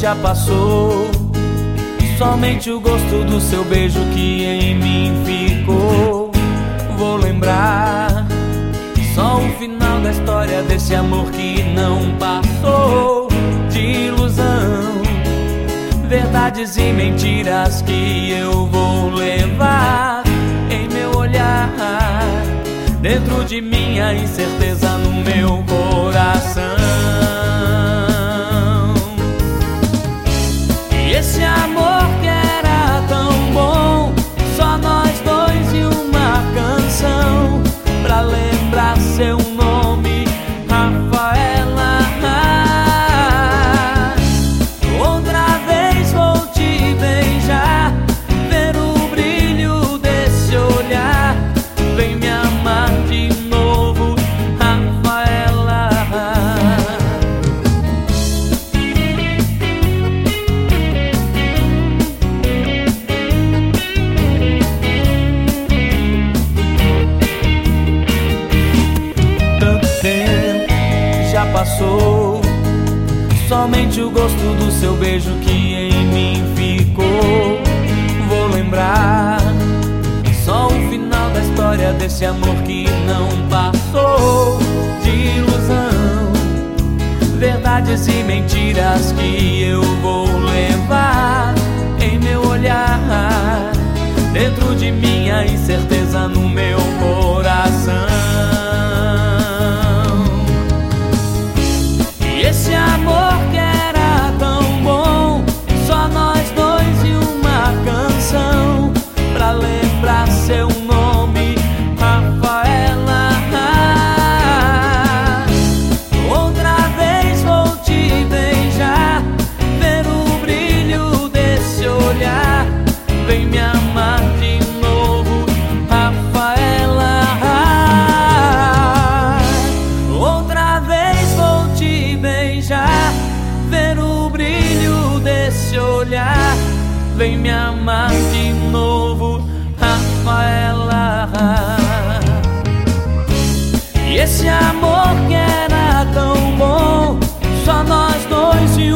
já passou. Somente o gosto do seu beijo que em mim ficou. Vou lembrar só o final da história desse amor que não passou. De ilusão, verdades e mentiras que eu vou levar em meu olhar, dentro de minha incerteza, no meu coração. E esse amor que era tão bom, só nós dois e uma canção pra lembrar seu nome, Rafaela. Outra vez vou te beijar, ver o brilho desse olhar, vem me amar de novo, Rafaela. Tanto tempo já passou, somente o gosto do seu beijo que em mim ficou. Vou lembrar só o final da história desse amor que não passou. De ilusão, verdades e mentiras que eu vou levar em meu olhar, dentro de minha incerteza, no meu coração. E esse amor que era tão bom, só nós dois e uma canção pra lembrar seu nome, Rafaela. Outra vez vou te beijar, ver o brilho desse olhar, vem me amar de novo, Rafaela. Outra vez vou te beijar, ver o brilho desse olhar, vem me amar de novo, Rafaela. E esse amor que era tão bom, só nós dois e